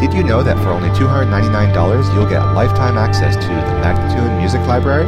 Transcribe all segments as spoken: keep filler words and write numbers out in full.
Did you know that for only two hundred ninety-nine dollars you'll get lifetime access to the Magnatune Music Library?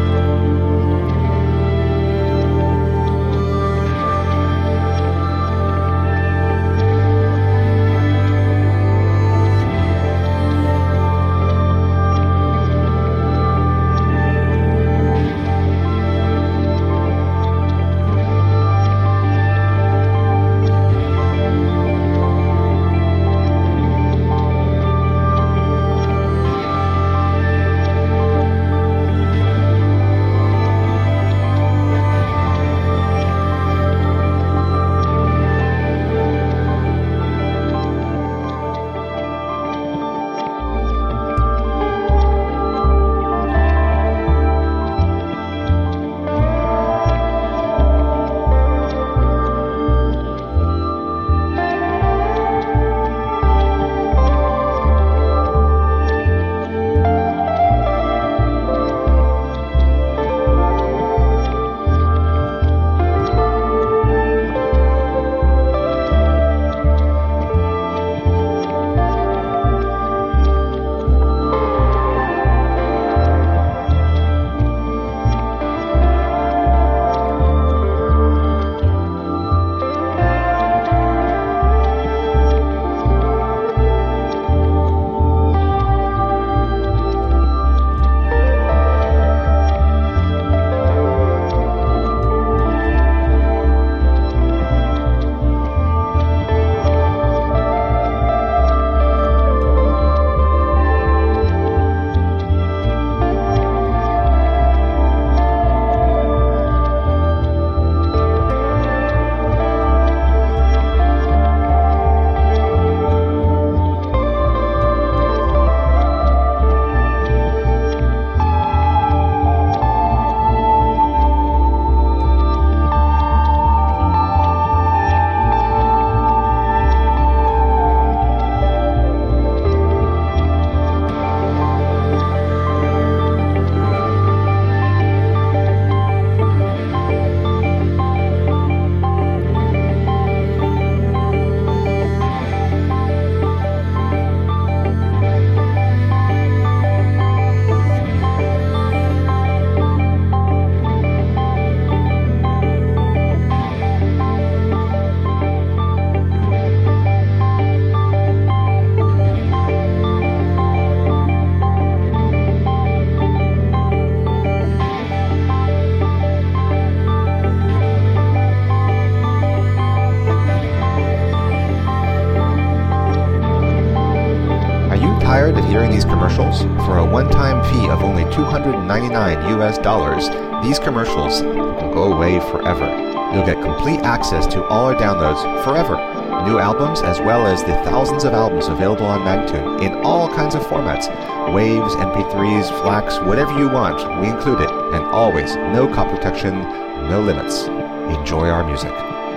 Tired of hearing these commercials? For a one-time fee of only two hundred ninety-nine U S dollars, these commercials will go away forever. You'll get complete access to all our downloads forever. New albums as well as the thousands of albums available on Magnatune in all kinds of formats. Waves, M P threes, FLACs, whatever you want, we include it. And always, no copy protection, no limits. Enjoy our music.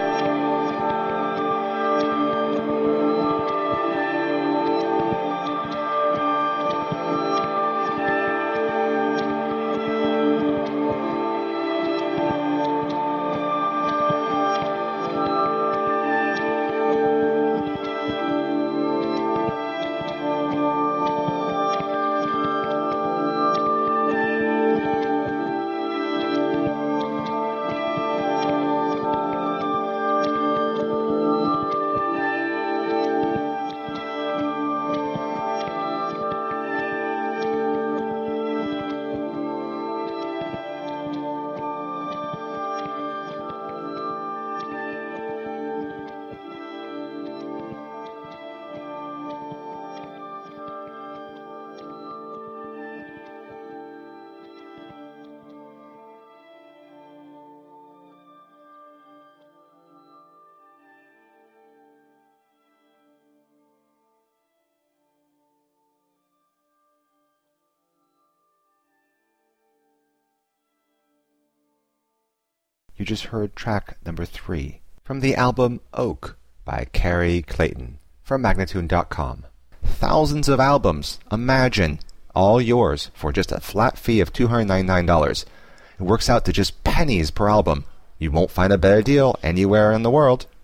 You just heard track number three from the album Oak by Carrie Clayton from Magnatune dot com. Thousands of albums, imagine, all yours for just a flat fee of two hundred ninety-nine dollars. It works out to just pennies per album. You won't find a better deal anywhere in the world.